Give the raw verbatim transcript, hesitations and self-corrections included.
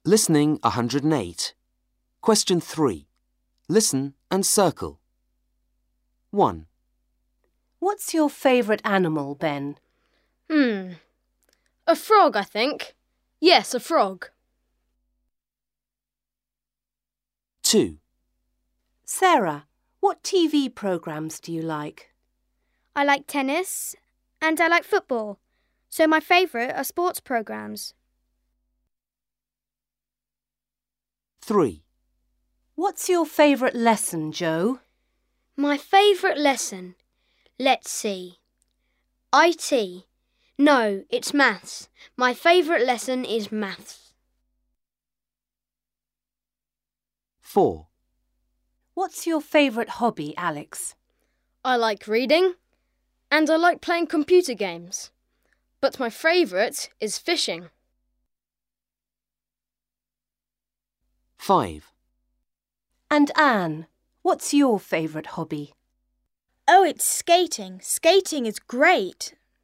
Listening one hundred eight. Question three. Listen and circle. one. What's your favourite animal, Ben? Hmm. A frog, I think. Yes, a frog. two. Sarah, what T V programmes do you like? I like tennis and I like football, so my favourite are sports programmes. three. What's your favourite lesson, Joe? My favourite lesson? Let's see. I T. No, it's maths. My favourite lesson is maths. four. What's your favourite hobby, Alex? I like reading and I like playing computer games. But my favourite is fishing. five. And Anne, what's your favourite hobby? Oh, it's skating. Skating is great.